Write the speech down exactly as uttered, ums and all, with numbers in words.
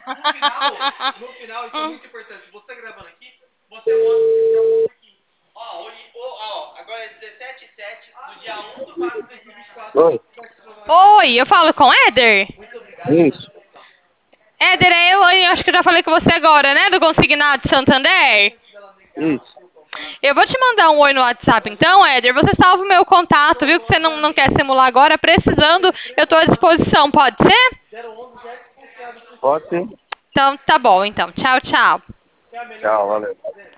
No final, no final, isso é muito importante. Você gravando aqui, você mostra aqui. Ó, hoje, ó, agora é dezessete e sete, no dia um de quatro de dois mil e vinte e quatro. Oi, Oi, eu falo com Éder? isso, Éder, é eu, eu acho que eu já falei com você agora, né? Do Consignado Santander. isso. Eu vou te mandar um oi no WhatsApp, então, Éder. Você salva o meu contato, viu? Que você não, não quer simular agora. Precisando, eu estou à disposição, pode ser? Pode sim. Então, tá bom, então. Tchau, tchau. Tchau, valeu.